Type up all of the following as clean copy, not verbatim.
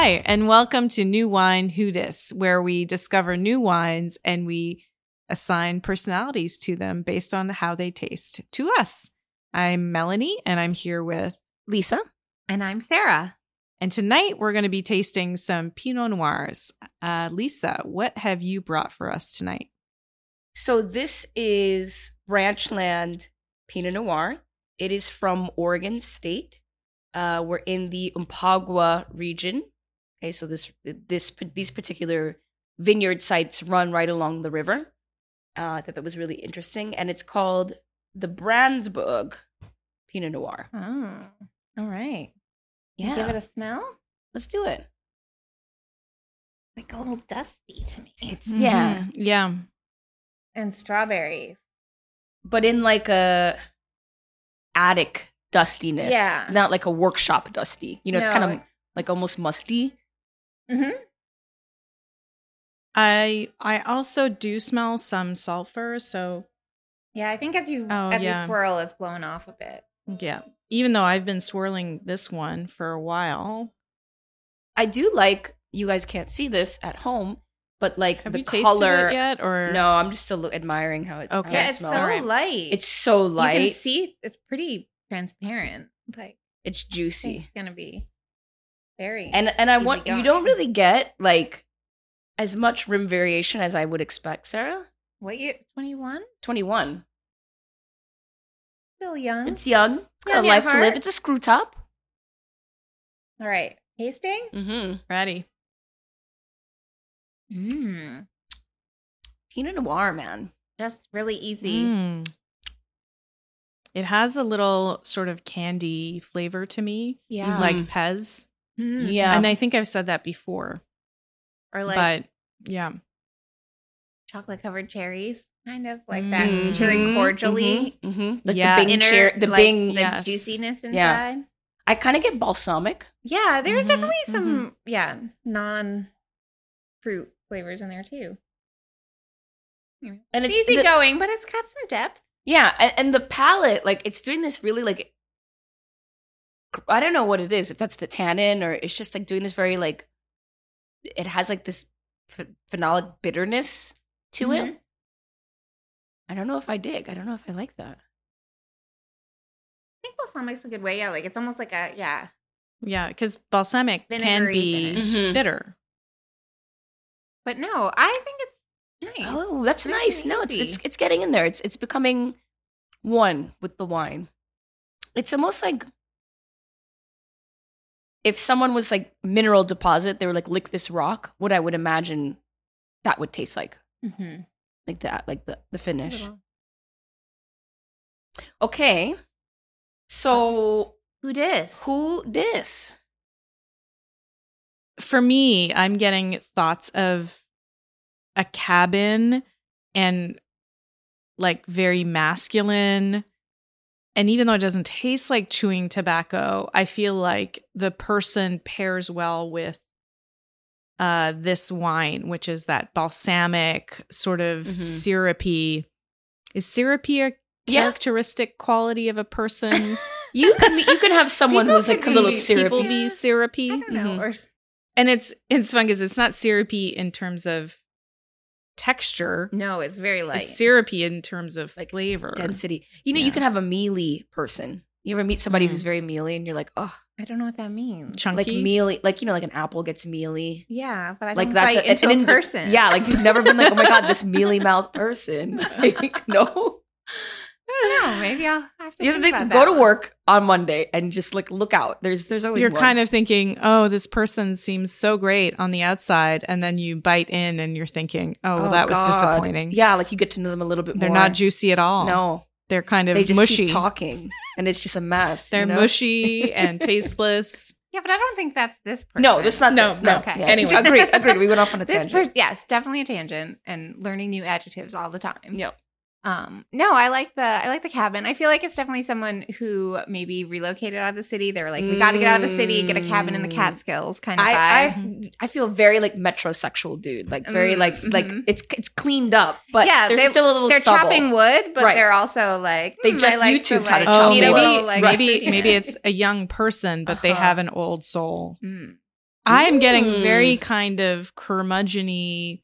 Hi, and welcome to New Wine Who Dis, where we discover new wines and we assign personalities to them based on how they taste to us. I'm Melanie, and I'm here with Lisa. And I'm Sarah. And tonight we're going to be tasting some Pinot Noirs. Lisa, what have you brought for us tonight? So this is Branchland Pinot Noir. It is from Oregon State. We're in the Umpagua region. Okay, so these particular vineyard sites run right along the river. I thought that was really interesting. And it's called the Brandsburg Pinot Noir. Oh, all right. Yeah. Give it a smell? Let's do it. Like a little dusty to me. It's yeah. Yeah. And strawberries. But in like a attic dustiness. Yeah. Not like a workshop dusty. You know, it's kind of like almost musty. Mm-hmm. I also do smell some sulfur, so Yeah, I think as you swirl, it's blown off a bit. yeah. Even though I've been swirling this one for a while. I do like, you guys can't see this at home, but like Have the you tasted color. it yet? Or No, I'm just still admiring how it, Okay. how Yeah, it it's smells. so light. It's so light. You can see it's pretty transparent. Like It's I think juicy. it's gonna be very And I easy want, you going. don't really get like as much rim variation as I would expect, Sarah. What year? 21? 21. Still young. It's young. It's got Young a at life to heart. live. It's a screw top. All right. Tasting? Mm-hmm. ready. Mmm. Pinot Noir, man. Just really easy. Mm. It has a little sort of candy flavor to me, Yeah. like Pez. Mm. Yeah. And I think I've said that before, Or like but yeah. chocolate covered cherries, kind of like Mm. that Mhm. chewing cordially. Mm-hmm. Like Yes. the Bing Inner, cher- the like, Bing. the yes. juiciness inside. Yeah. I kind of get balsamic. Yeah, there's Mhm, definitely some non-fruit flavors in there too. And It's it's easy the- going, but it's got some depth. Yeah, and the palate, like it's doing this really like, I don't know what it is, if that's the tannin or it's just like doing this very like, it has like this phenolic bitterness to it. Mhm. I don't know if I dig. I don't know if I like that. I think balsamic's a good way. Yeah, like it's almost like a Yeah, because balsamic can Vinegary be finish. Mhm. bitter. but no, I think it's nice. Oh, that's Nice nice. and No, easy. it's getting in there. It's becoming one with the wine. It's almost like if someone was like mineral deposit, they were like lick this rock, what I would imagine that would taste like. Mhm. Like that, like the finish. Little- Okay. So Who dis? who dis? For me, I'm getting thoughts of a cabin and like very masculine. And even though it doesn't taste like chewing tobacco, I feel like the person pairs well with this wine, which is that balsamic sort of Mhm. syrupy. Is syrupy a Yeah. characteristic quality of a person? You can have someone People who's like a could little be- syrupy. People be syrupy. I don't know. Mhm. Or And it's fun because it's not syrupy in terms of texture. no, it's very light. It's syrupy in terms of Like flavor. Density. You know, Yeah. you can have a mealy person. You ever meet somebody Mm. who's very mealy and you're like, oh, I don't know what that means. Chunky. like mealy, like, you know, like an apple gets mealy. Yeah, but I Like don't that's bite into an a indi- person. Yeah, like you've never been like, oh my God, this mealy mouth person. Like, no. I don't know. Maybe I'll have to You think think, about go that to one. work on Monday and just like look out. There's always You're one. kind of thinking, oh, this person seems so great on the outside. And then you bite in and you're thinking, oh, well, that was God. disappointing. Yeah, like you get to know them a little bit They're more. not juicy at all. No, They're kind of they just mushy. keep talking, and it's just a mess. They're you know? mushy and tasteless. Yeah, but I don't think that's this person. No, that's not No, this. no. No. Okay. Yeah. Anyway. agreed. We went off on a This tangent. person, yes, definitely a tangent, and learning new adjectives all the time. Yeah. No, I like the cabin. I feel like it's definitely someone who maybe relocated out of the city. They were like, we got to get out of the city, get a cabin in the Catskills kind of vibe. I feel very like metrosexual dude, like very like Mhm. it's cleaned up, but Yeah, there's still a little They're stubble. chopping wood, but Right. they're also like They just I like YouTube to, how to like, chop Oh, need a maybe little, like, maybe prettiness. maybe it's a young person, but they Uh-huh. have an old soul. Mm. I am getting very kind of curmudgeon-y,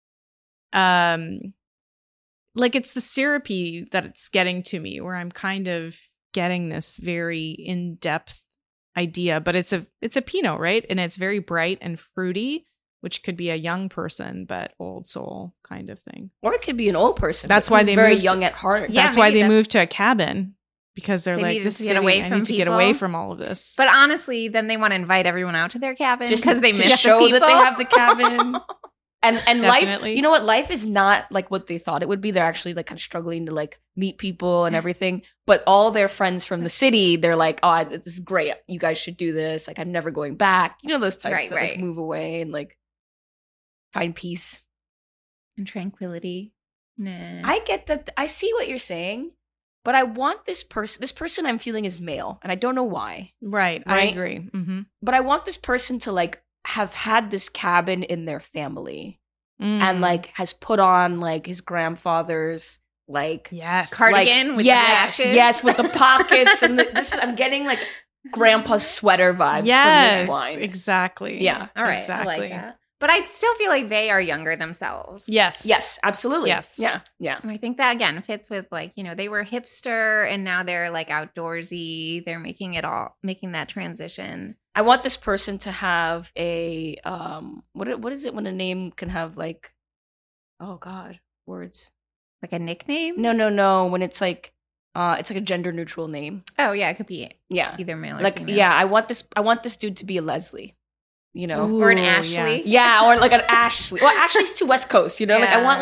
like it's the syrupy that it's getting to me, where I'm kind of getting this very in-depth idea, but it's a Pinot, right? And it's very bright and fruity, which could be a young person, but old soul kind of thing. Or it could be an old person. That's why they very moved young at heart. Yeah, that's why maybe they moved to a cabin, because they're They like, needed this to is get away I from need to get people. away from all of this. But honestly, then they want to invite everyone out to their cabin Just because they to miss show the people. that they have the cabin. And life, Definitely. you know what? Life is not like what they thought it would be. They're actually like kind of struggling to like meet people and everything. But all their friends from the city, they're like, oh, this is great. You guys should do this. Like, I'm never going back. You know, those types Right, that right. like move away and like find peace. And tranquility. Nah. I get that. I see what you're saying, but I want this person I'm feeling is male, and I don't know why. right. I Right? agree. Mm-hmm. But I want this person to like have had this cabin in their family and like has put on like his grandfather's like yes. Cardigan like, with yes, the lashes. yes, with the pockets and I'm getting like grandpa's sweater vibes Yes, from this wine. exactly. Yeah. All right, exactly. I like that. But I still feel like they are younger themselves. Yes. Yes, absolutely. Yes. Yeah. Yeah. And I think that again fits with like, you know, they were hipster and now they're like outdoorsy. They're making that transition. I want this person to have a what is it when a name can have like, oh God, words. Like a nickname? No, when it's like a gender neutral name. Oh yeah, it could be Yeah. either male or Like female. yeah, I want this dude to be a Leslie. You know? Or an Ooh, Ashley. yes. Yeah, or like an Ashley. Well, Ashley's too West Coast, you know? Like I want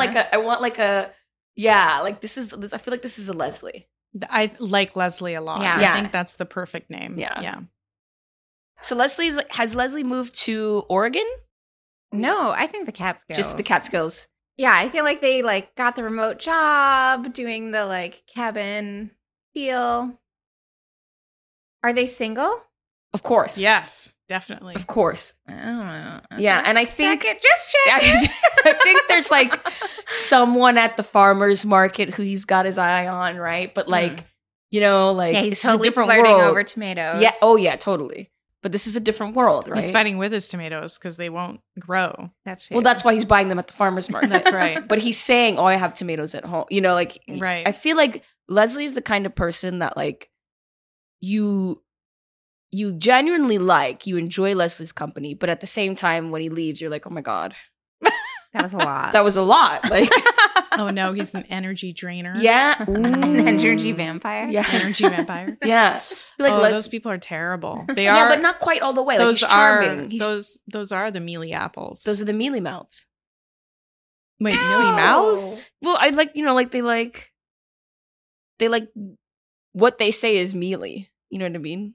like this I feel like this is a Leslie. I like Leslie a lot. Yeah. I Yeah. think that's the perfect name. Yeah. Yeah. So has Leslie moved to Oregon? No, I think the Catskills. Just the Catskills. Yeah, I feel like they like got the remote job doing the like cabin feel. Are they single? Of course. Yes, definitely. Of course. I don't know. Yeah, and I think Just check it. I think there's like someone at the farmer's market who he's got his eye on, right? But like, you know, like Yeah, this he's is a totally different flirting world. over tomatoes. Yeah. Oh yeah, totally. But this is a different world, right? He's fighting with his tomatoes because they won't grow. That's true. Well, that's why he's buying them at the farmer's market. That's right. But he's saying, "Oh, I have tomatoes at home." You know, like Right. I feel like Leslie is the kind of person that like you genuinely like, you enjoy Leslie's company, but at the same time when he leaves, you're like, "Oh my god, that was a lot. that was a lot." Like, Oh no, he's an energy drainer. yeah, An energy Ooh. vampire. Yeah. Energy vampire. Yeah. I feel like oh, Les- those people are terrible. They yeah, are, but not quite all the way. Like, those he's are charming. those are the mealy apples. Those are the mealy mouths. Wait, mealy mouths? Well, I like, you know, like they like what they say is mealy. You know what I mean?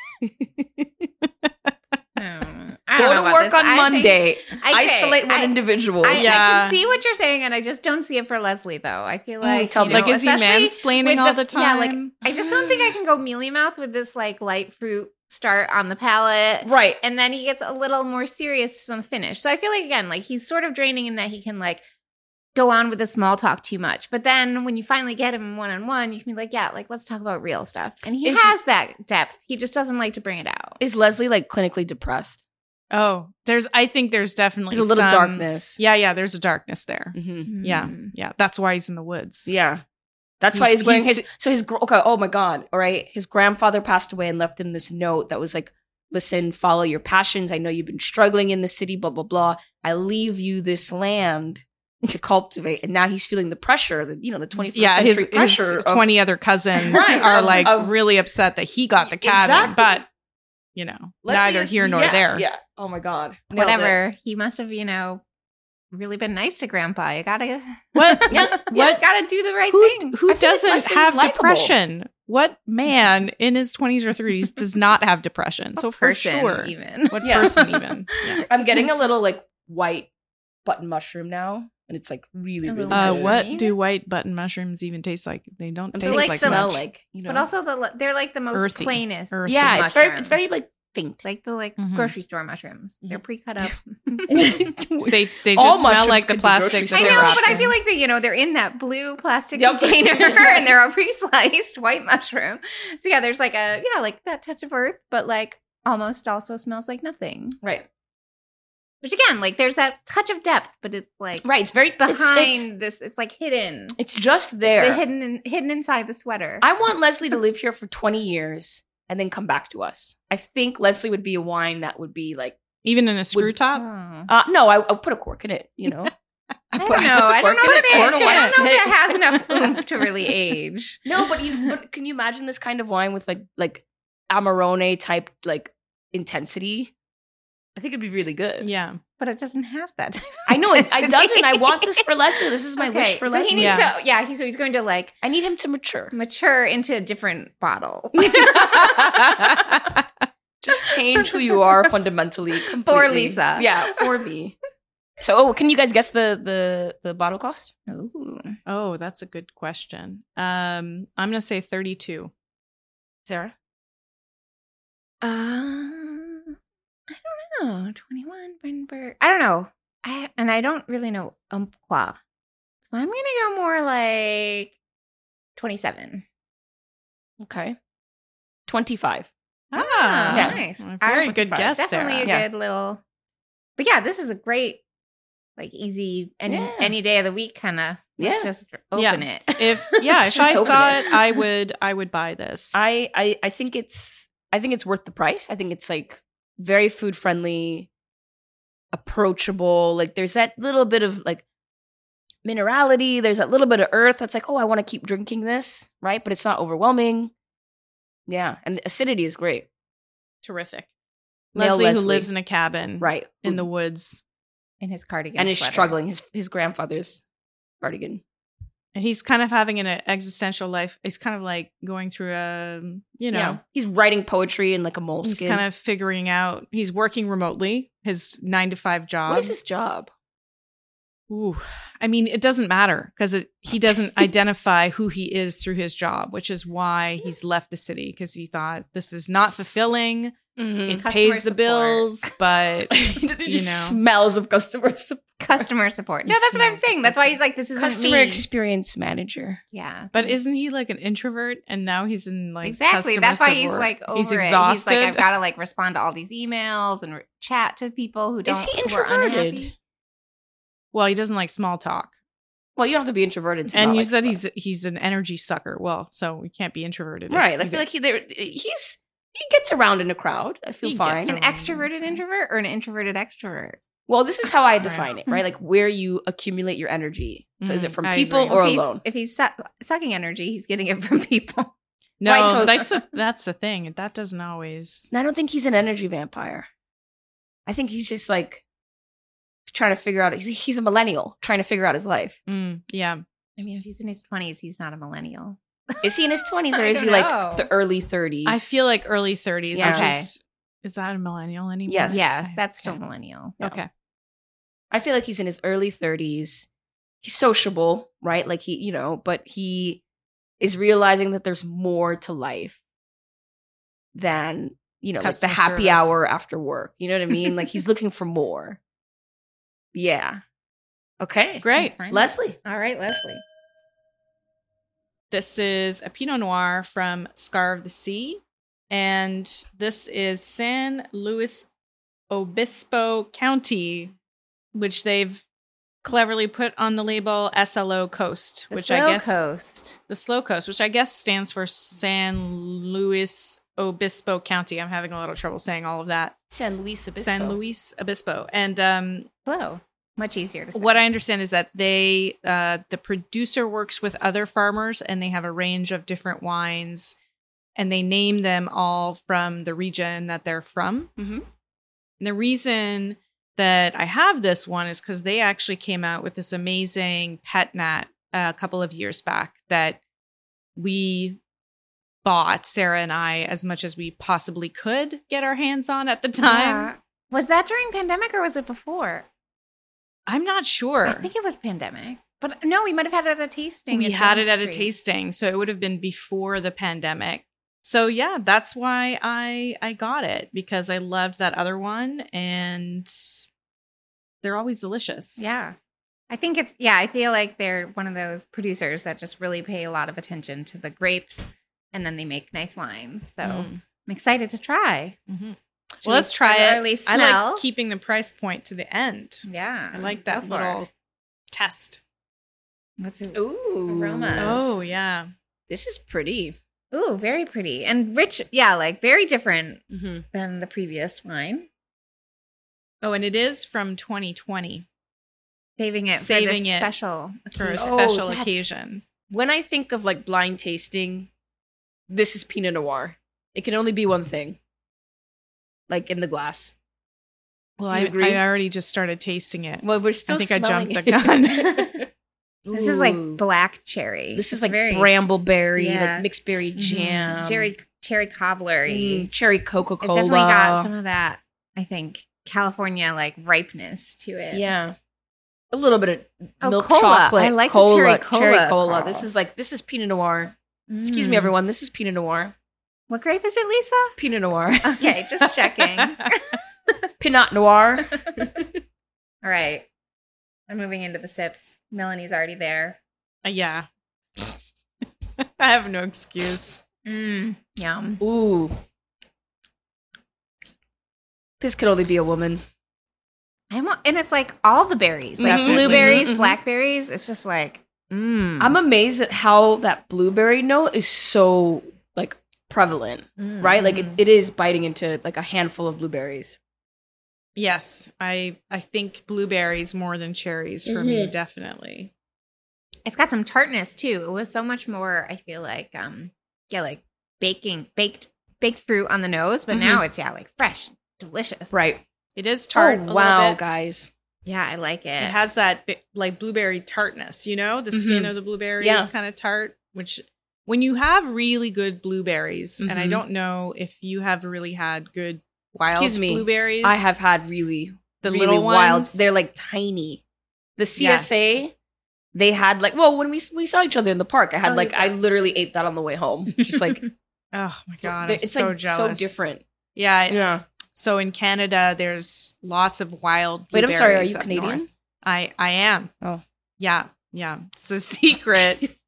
I don't Go know to about work this. on I think- Monday. Okay, Isolate one I- individual. I Yeah. can see what you're saying, and I just don't see it for Leslie, though. I feel like, tell you me. know, Like, is he especially mansplaining with all the time? Yeah, like, I just don't think I can go mealy mouth with this, like, light fruit start on the palate. Right. And then he gets a little more serious on the finish. So I feel like, again, like, he's sort of draining in that he can, like, go on with the small talk too much. But then when you finally get him one-on-one, you can be like, yeah, like, let's talk about real stuff. And he has that depth. He just doesn't like to bring it out. Is Leslie like clinically depressed? Oh, I think there's definitely There's a little some- darkness. Yeah, there's a darkness there. Mm-hmm. Yeah. That's why he's in the woods. Yeah. That's why he's wearing he's- okay, oh my God. All right. His grandfather passed away and left him this note that was like, listen, follow your passions. I know you've been struggling in the city, blah, blah, blah. I leave you this land to cultivate. And now he's feeling the pressure, the 21st century pressure. His 20 other cousins Right, are of- like of- really upset that he got the cabin, Exactly. but Leslie neither is- here nor yeah, there. Yeah. Oh my God. Nailed Whatever. He must have, really been nice to Grandpa. You gotta, What? Yeah. you gotta do the right Who thing. who I feel like doesn't Leslie's have likable. depression? What man in his 20s or 30s does not have depression? So for Person, sure. even. What Yeah. person even? Yeah. I'm getting a little like white button mushroom now. And it's like really, A really little good. What Mushroomy? do white button mushrooms even taste like? They don't I'm taste saying like like some- smell much. like, But also they're like the most Earthy. plainest. Earthy. yeah, it's mushroom. very like faint. like the Mhm. grocery store mushrooms. They're pre-cut up. They All just smell mushrooms like the could be plastic. grocery I that store know, they're but I wrapped feel in. like they're in that blue plastic Yep. container and they're all pre-sliced white mushroom. So yeah, there's like like that touch of earth, but like almost also smells like nothing. Right. Which again, like there's that touch of depth, but it's like Right. It's very behind this. It's like hidden. It's just there. It's hidden inside the sweater. I want Leslie to live here for 20 years and then come back to us. I think Leslie would be a wine that would be like, Even in a screw top? Oh. no, I'll put a cork in it, you know? I don't know. I don't know if it has enough oomph to really age. No, but can you imagine this kind of wine with like Amarone type like intensity? I think it'd be really good. Yeah. But it doesn't have that type of I know it intensity. doesn't. I want this for Leslie. This is my Okay, wish for so Leslie. he needs to, so he's going to like I need him to mature. mature into a different bottle. Just change who you are fundamentally. Completely. For Lisa. Yeah, for me. So, can you guys guess the bottle cost? Ooh. Oh, that's a good question. I'm going to say 32. Sarah? I don't know. 21 Brandenburg. I don't know. I don't really know Umpqua. So I'm going to go more like 27. Okay. 25. Ah, Yeah. Nice. Well, very good 25. guess, Definitely Sarah. a Yeah. good little. But yeah, this is a great, like easy, Yeah. any day of the week kind of. Let's Yeah. just open it. If Just I open saw it. it, I would buy this. I think it's worth the price. I think it's like very food friendly, approachable. Like there's that little bit of like minerality. There's that little bit of earth that's like, oh, I want to keep drinking this, right? But it's not overwhelming. Yeah, and the acidity is great. Terrific. Male Leslie, who lives in a cabin right in the woods. In his cardigan. and is sweater. struggling. His grandfather's cardigan. And he's kind of having an existential life. He's kind of like going through a, Yeah, he's writing poetry in like a he's moleskin. kind of figuring out, he's working remotely, his 9-to-5 job. What is his job? Ooh, I mean, it doesn't matter because he doesn't identify who he is through his job, which is why he's left the city because he thought this is not fulfilling. It Customer pays the support. bills, but It you just know. smells of customer support. Customer support. No, He that's what I'm smells saying. like That's why he's like, this isn't Customer me. experience manager. Yeah. But isn't he like an introvert and now he's in like Exactly. customer That's why he's support? like over He's it. exhausted. He's like, I've got to like respond to all these emails and chat to people who don't. Is he who are introverted? unhappy. Well, he doesn't like small talk. Well, you don't have to be introverted. To And not you like said stuff. he's an energy sucker. Well, so we can't be introverted. right. I feel like he gets around in a crowd. I feel He fine. gets An extroverted introvert or an introverted extrovert? Well, this is how I define it, right? Like where you accumulate your energy. So is it from I people agree. or if he's, alone? If he's sucking energy, he's getting it from people. No, Right, so- that's the thing. That doesn't always. And I don't think he's an energy vampire. I think he's just like trying to figure out. He's a millennial trying to figure out his life. Yeah. I mean, if he's in his 20s, he's not a millennial. Is he in his 20s or I is he don't know. like the early 30s? I feel like early 30s. Yeah. Which Okay. is that a millennial anymore? Yes. Yes, that's Okay. still millennial. Yeah. Okay. I feel like he's in his early 30s. He's sociable, right? Like but he is realizing that there's more to life than, like the Customer happy service. hour after work. You know what I mean? Like he's looking for more. Yeah. Okay. Great. That's fine. Leslie. All right, Leslie. This is a Pinot Noir from Scar of the Sea. And this is San Luis Obispo County, which they've cleverly put on the label SLO Coast, The which Slow I guess Coast. the Slow Coast, which I guess stands for San Luis Obispo County. I'm having a little trouble saying all of that. San Luis Obispo. San Luis Obispo. And Slow. Much easier to say. what I understand is that they, the producer works with other farmers and they have a range of different wines and they name them all from the region that they're from. Mhm. And the reason that I have this one is because they actually came out with this amazing pet nat a couple of years back that we bought, Sarah and I, as much as we possibly could get our hands on at the time. Yeah. Was that during pandemic or was it before? I'm not sure. I think it was pandemic. But no, we might have had it at a tasting. We at had it John at a Street. tasting, so it would have been before the pandemic. So yeah, that's why I got it, because I loved that other one and they're always delicious. Yeah. I think I feel like they're one of those producers that just really pay a lot of attention to the grapes and then they make nice wines. So Mm. I'm excited to try. Mm-hmm. Well, let's try it. early I smell. like keeping the price point to the end. Yeah. I like go that for little it. test. What's it? Ooh. Aromas. Oh, yeah. This is pretty. Ooh, very pretty and rich. Yeah, like very different Mm-hmm. than the previous wine. Oh, and it is from 2020 Saving it Saving for this it special for a occasion. Oh, special that's- occasion. When I think of like blind tasting, this is Pinot Noir. It can only be one thing. Like in the glass. Well, Do you agree? I already just started tasting it. Well, we're still think I smelling jumped the it. This is like Ooh. black cherry. This is It's like very brambleberry, Yeah. like mixed berry jam. cherry cobbler. Cherry Coca-Cola. It's definitely got some of that, I think, California like ripeness to it. Yeah. A little bit of Oh, milk cola. chocolate. I like the cola, cherry cola, Cherry cola. Carl. This is Pinot Noir. Excuse me, Mm. everyone. This is Pinot Noir. What grape is it, Lisa? Pinot Noir. Okay, just checking. Pinot Noir. All right. I'm moving into the sips. Melanie's already there. Yeah. I have no excuse. Yum. Ooh. This could only be a woman. And it's like all the berries, like Definitely. blueberries, Mhm. blackberries. It's just like, I'm amazed at how that blueberry note is so like prevalent, right? Like it is biting into like a handful of blueberries. Yes, I think blueberries more than cherries for me, definitely. It's got some tartness too. It was so much more. I feel like, like baked fruit on the nose, but now it's like fresh, delicious. Right. It is tart. Oh, a little wow, bit. guys. Yeah, I like it. It has that like blueberry tartness, you know, the skin of the blueberry Yeah. is kind of tart, which when you have really good blueberries, and I Mhm. don't know if you have really had good wild Excuse me, blueberries. I have had really, The really little wild. ones? They're like tiny. The Yes. CSA, they had like, well, when we saw each other in the park, I had Oh, like, you I did. literally ate that on the way home. Just like, Oh my god, I'm it's so like jealous. so different. Yeah. Yeah. So in Canada, there's lots of wild Wait, I'm blueberries. sorry. Are you up Canadian? north. I am. Oh. Yeah. It's a secret.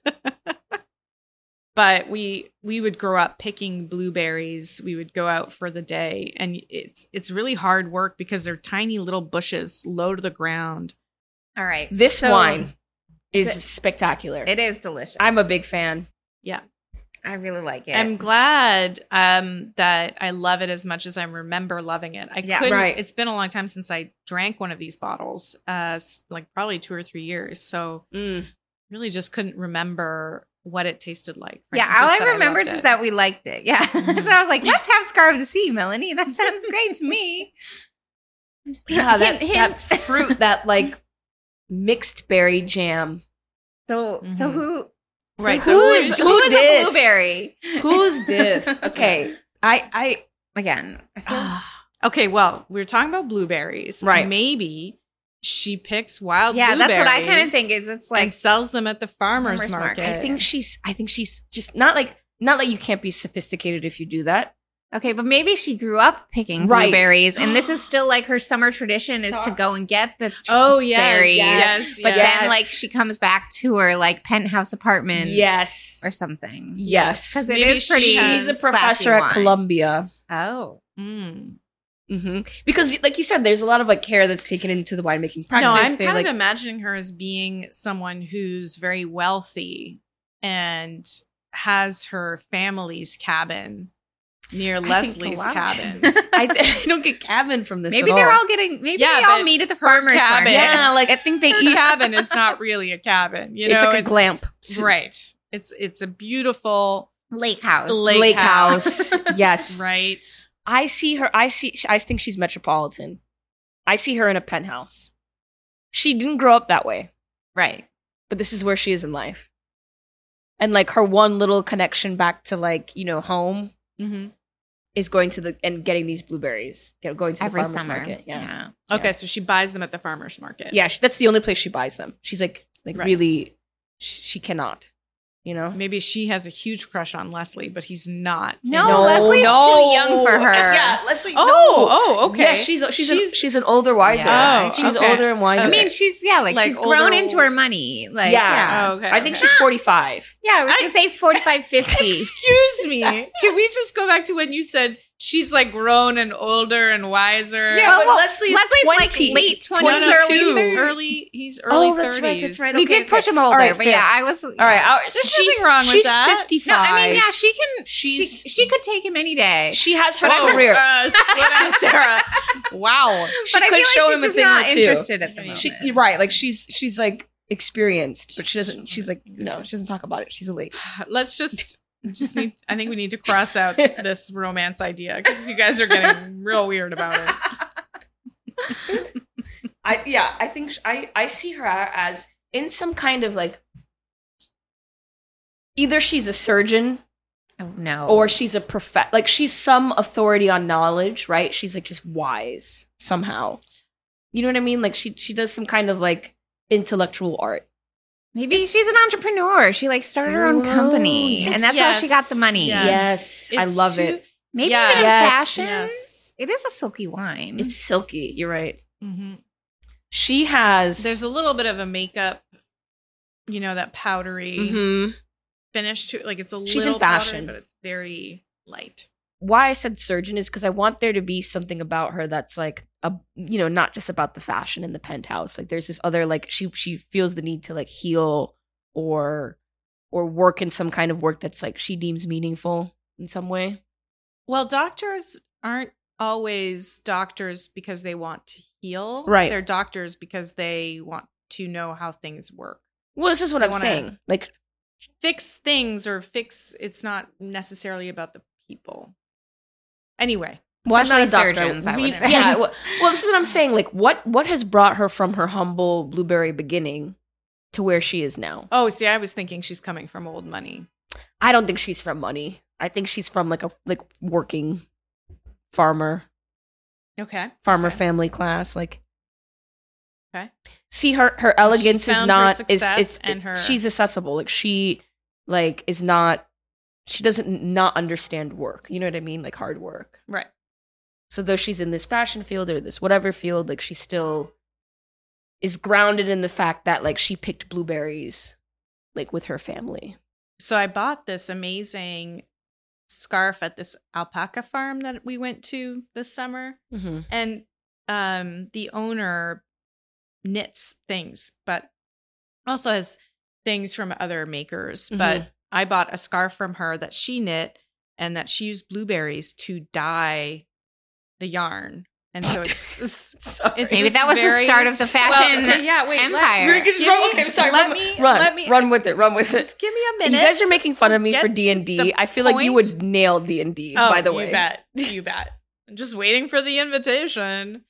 But we would grow up picking blueberries. We would go out for the day, and it's really hard work because they're tiny little bushes low to the ground. All right. This So, wine is it- spectacular. It is delicious. I'm a big fan. Yeah. I really like it. I'm glad that I love it as much as I remember loving it. Yeah, couldn't. right. It's been a long time since I drank one of these bottles, like probably 2 or 3 years. So really just couldn't remember what it tasted like. Yeah, frankly, all just I that remembered loved is it. that we liked it. Yeah. Mhm. So I was like, let's have Scar of the Sea, Melanie. That sounds great to me. Yeah, that Hint, that's hint. fruit, that like mixed berry jam. So Mhm. who Right. who So is who who is a dis? blueberry? Who's this? Okay, I Again, I feel okay, well, we were talking about blueberries. Right. Maybe she picks wild yeah, blueberries. that's what I kind of think is it's and like sells them at the farmer's Farmer's market. market. I think she's just not that you can't be sophisticated if you do that. okay, but maybe she grew up picking Right. blueberries, and this is still like her summer tradition is to go and get the Oh, yes. berries. Yes. But yes. then like she comes back to her like penthouse apartment Yes, or something. yes. Because it Maybe is pretty. She's a classy professor at wine. Columbia. Oh, Mm. Because, like you said, there's a lot of like care that's taken into the winemaking practice. No, I'm They're, kind like, of imagining her as being someone who's very wealthy and has her family's cabin near think Leslie's a lot. cabin. I don't get cabin from this. maybe at they're all. all getting. Maybe Yeah, they all but meet at the farmer's cabin- market. Yeah, like I think they Her eat. cabin is not really a cabin. You know, It's like a glamp. right. It's a beautiful Lake house. Lake house. Yes. right. I see her. I think she's metropolitan. I see her in a penthouse. She didn't grow up that way, Right. but this is where she is in life. And like her one little connection back to like, home Mm-hmm. is going to and getting these blueberries. Going to the Every farmer's summer. market. Yeah. Okay, so she buys them at the farmer's market. Yeah, that's the only place she buys them. She's like Right. really, she cannot, Maybe she has a huge crush on Leslie, but he's not. No, Leslie's too young for her. Yeah, Leslie. Oh, okay. Yeah, she's an older, wiser. Yeah. Oh, she's okay. older and wiser. I mean, she's Like she's grown older- into her money. Like, Yeah. Oh, okay. I think okay. she's 45. Yeah, I was gonna say 45, 50. Excuse me. Can we just go back to when you said she's like grown and older and wiser. Yeah, but well, Leslie's like 20. late 20s, 22. early. He's early Oh, that's 30s. right, that's right. We Okay, did push okay. him older, All right, but fair. yeah, I was. All right, There's nothing wrong with she's that. 55. No, I mean, yeah, she can. She's- She could take him any day. She has her Whoa, career. slow down, Sarah. Wow. She but I could feel show like him she's a just thing not or two. interested at the moment. She, you're right. Like she's like experienced, but she doesn't. She's like no, she doesn't talk about it. She's a lady. Let's just need. I think we need to cross out this romance idea because you guys are getting real weird about it. I think I see her as in some kind of like either she's a surgeon Oh no. or she's a like she's some authority on knowledge, right? She's like just wise somehow. You know what I mean? Like she does some kind of like intellectual art. maybe she's an entrepreneur. She like started her own company, yes. and that's how she got the money. Yes. Yes, I It's love too- it. Maybe Yeah. even Yes. fashion. Yes. It is a silky wine. It's silky. You're right. Mhm. She has. There's a little bit of a makeup, that powdery Mhm. finish to it. Like it's a She's little in fashion. powdery, but it's very light. Why I said surgeon is because I want there to be something about her that's like not just about the fashion in the penthouse. Like there's this other like she feels the need to like heal or work in some kind of work that's like she deems meaningful in some way. Well, doctors aren't always doctors because they want to heal. Right. They're doctors because they want to know how things work. Well, this is what They I'm wanna- saying. Like Fix things it's not necessarily about the people. Anyway. well, I'm not a Especially doctor. surgeons, I would We- say. yeah. Well, this is what I'm saying. Like what has brought her from her humble blueberry beginning to where she is now? Oh, see, I was thinking she's coming from old money. I don't think she's from money. I think she's from like a working farmer Okay. family class. Like, Okay. see her elegance is found her not success is and her- she's accessible. Like she like is not. She doesn't not understand work. You know what I mean? Like hard work. Right. So though she's in this fashion field or this whatever field, like she still is grounded in the fact that like she picked blueberries like with her family. So I bought this amazing scarf at this alpaca farm that we went to this summer. Mm-hmm. And the owner knits things, but also has things from other makers. But I bought a scarf from her that she knit and that she used blueberries to dye the yarn. And so it's Maybe that was the start of the fashion empire. Run with it. Just give me a minute. You guys are making fun of me for Get to D&D. the I feel like you point. would nail D&D, Oh, by the way. You bet. I'm just waiting for the invitation.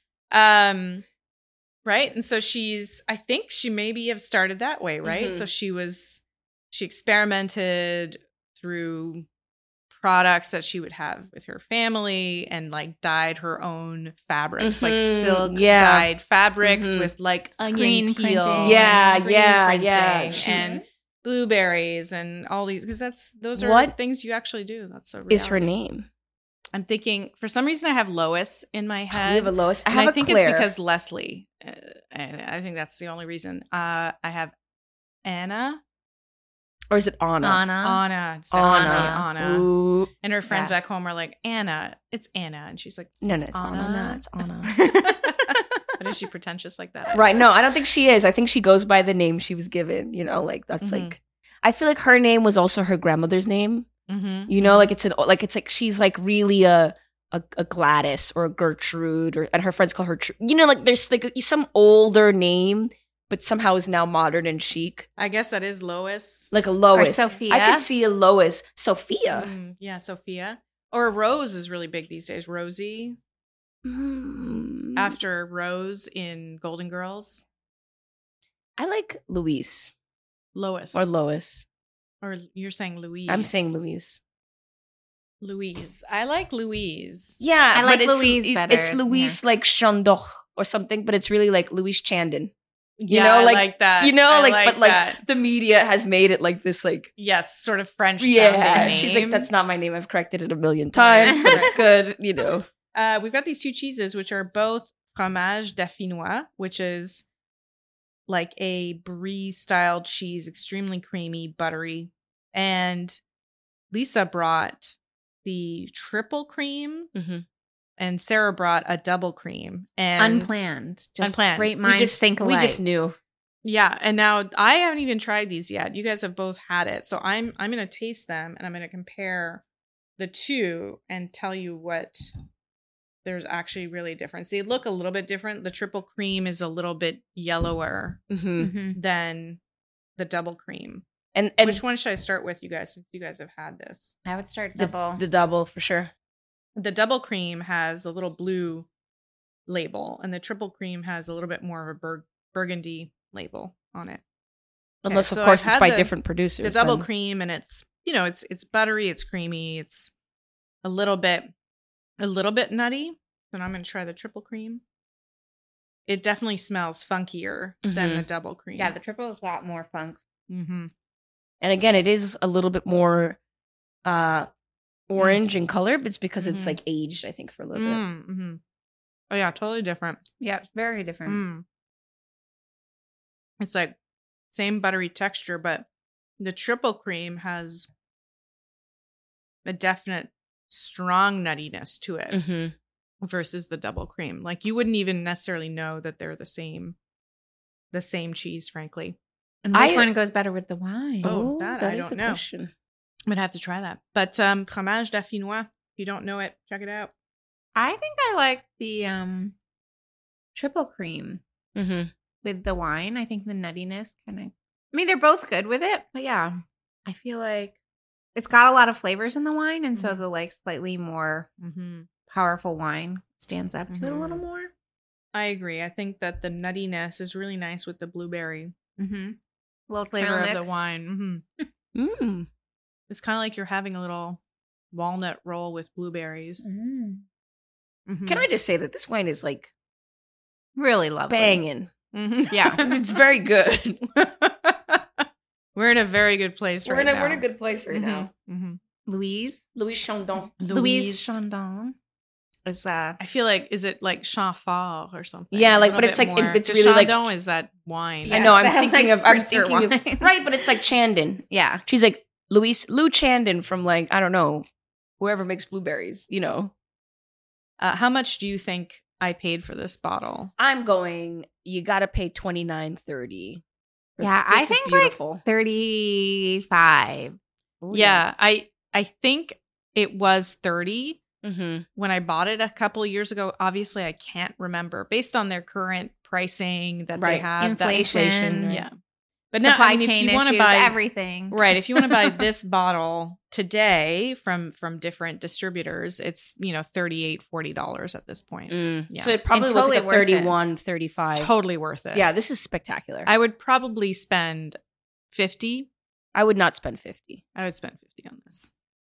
Right. And so I think she maybe have started that way, right? Mhm. So she experimented through products that she would have with her family and like dyed her own fabrics, like Mhm. silk Yeah. dyed fabrics Mhm. with like Screen onion peel, printing. Yeah, and screen yeah, printing yeah. and blueberries and all these because those are What things you actually do. That's a Is her reality. name? I'm thinking for some reason I have Lois in my We head. have a Lois. I and have I a think Claire. it's because Leslie. And I think that's the only reason. I have Anna. Or is it Anna? Anna. It's definitely Anna. Ooh. And her friends Yeah. back home are like, Anna. It's Anna. And she's like, No, it's it's Anna. No, it's Anna. But is she pretentious like that? Right. No, I don't think she is. I think she goes by the name she was given. Like that's Mhm. like. I feel like her name was also her grandmother's name. Mm-hmm. You know, like it's like she's like really a Gladys or a Gertrude, and her friends call her. Like there's like some older name, but somehow is now modern and chic. I guess that is Lois. Like a Lois. Or Sophia. I could see a Lois. Sophia. Yeah, Sophia. Or Rose is really big these days. Rosie. Mm. After Rose in Golden Girls. I like Louise Lois. or Lois. Or you're saying Louise. I'm saying Louise. Louise. I like Louise. Yeah, I like but Louise better. It's Louise like Chandoch or something, but it's really like Louise Chandon. Yeah, I like that. But that. the media has made it like this, like Yes, sort of French. yeah. sounding She's like, name. that's not my name. I've corrected it a million times, but it's good. We've got these two cheeses, which are both fromage dauphinois, which is like a brie style cheese, extremely creamy, buttery. And Lisa brought the triple cream, Mm-hmm. and Sarah brought a double cream. And Unplanned. Just Unplanned. great minds think alike. We just knew. yeah, and now I haven't even tried these yet. You guys have both had it, so I'm gonna taste them and I'm gonna compare the two and tell you what there's actually really difference. They look a little bit different. The triple cream is a little bit yellower Mm-hmm. Mhm. than the double cream. And Which one should I start with, you guys, since you guys have had this? I would start the double. the double for sure. The double cream has a little blue label, and the triple cream has a little bit more of a burgundy label on it. Unless, so of course, I've it's had by the- different producers. The double then. cream, and it's, you know, it's buttery, it's creamy, it's a little bit nutty. So now I'm going to try the triple cream. It definitely smells funkier than Mhm. the double cream. Yeah, the triple's got more funk. Mm-hmm. And again, it is a little bit more orange in color, but it's because it's Mhm. like aged, I think, for a little bit. Mm-hmm. Oh yeah, totally different. Yeah, it's very different. Mm. It's like same buttery texture, but the triple cream has a definite strong nuttiness to it Mm-hmm. versus the double cream. Like you wouldn't even necessarily know that they're the same cheese, frankly. And which I- one goes better with the wine? Oh, that I is don't the know. question. I'm gonna have to try that. But fromage dauphinois, if you don't know it, check it out. I think I like the triple cream Mm-hmm. with the wine. I think the nuttiness kind of. I mean, they're both good with it, but yeah, I feel like it's got a lot of flavors in the wine, and so Mhm. the like slightly more Mm-hmm. powerful wine stands up to it a little Mhm. more. I agree. I think that the nuttiness is really nice with the blueberry Mm-hmm. Little flavor trail of the mix. wine. Mm-hmm. Mm. It's kind of like you're having a little walnut roll with blueberries. Mm. Mhm. Can I just say that this wine is like Really lovely. banging? Mhm. Yeah. It's very good. We're in a very good place right now. We're in a good place right Mhm. now. Mhm. Louise Chandon. Louise Chandon is I feel like, is it like Chanfort or something? Yeah, A like, little but it's bit like- more. it's 'Cause really like- Chandon is that wine. I know. I'm Like thinking of spritzer wine. right, but it's like Chandon. Yeah. She's like Lou Chandon from like I don't know, whoever makes blueberries. You know, How much do you think I paid for this bottle? I'm going. You got to pay $29.30. Yeah, I think, like, beautiful. 35. Oh, Yeah, I think it was 30 Mm-hmm. when I bought it a couple years ago. Obviously, I can't remember based on their current pricing that they Right. have. that's- Inflation. yeah. But now, Supply I mean, if chain you want issues, to buy everything. right, if you want to buy this bottle today from different distributors, it's $38-40 at this point. Mm. Yeah. So it probably And was totally like a worth it. 31, 35. Totally worth it. Yeah, this is spectacular. I would probably spend 50. I would not spend 50. I would spend 50 on this.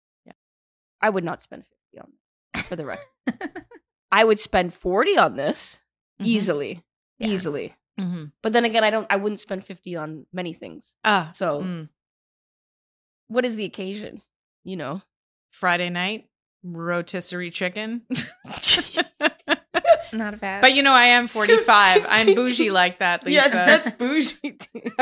I would not spend 50 on this, for the record. I would spend 40 on this Mhm. easily. Yeah. Easily. Mm-hmm. But then again, I wouldn't spend 50 on many things. So Mm. what is the occasion? You know? Friday night, rotisserie chicken. Not a bad. But I am 45. I'm bougie like that, Lisa. Yes, that's bougie.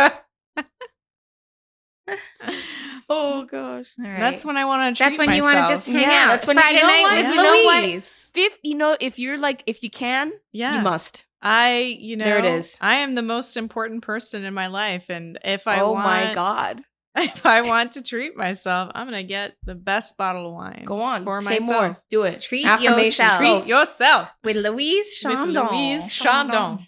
Oh gosh, All right. that's when I want to. That's when you want to just hang Yeah, out. that's when Friday you know night what? with You know what? Louise. If you're like, if you can, Yeah, you must. There it is. I am the most important person in my life, and if I Oh want, my God. if I want to treat myself, I'm gonna get the best bottle of wine. Go on. for Say myself. more. Do it. Treat Affirmations. yourself. Treat yourself With Louise Chandon. with Louise Chandon.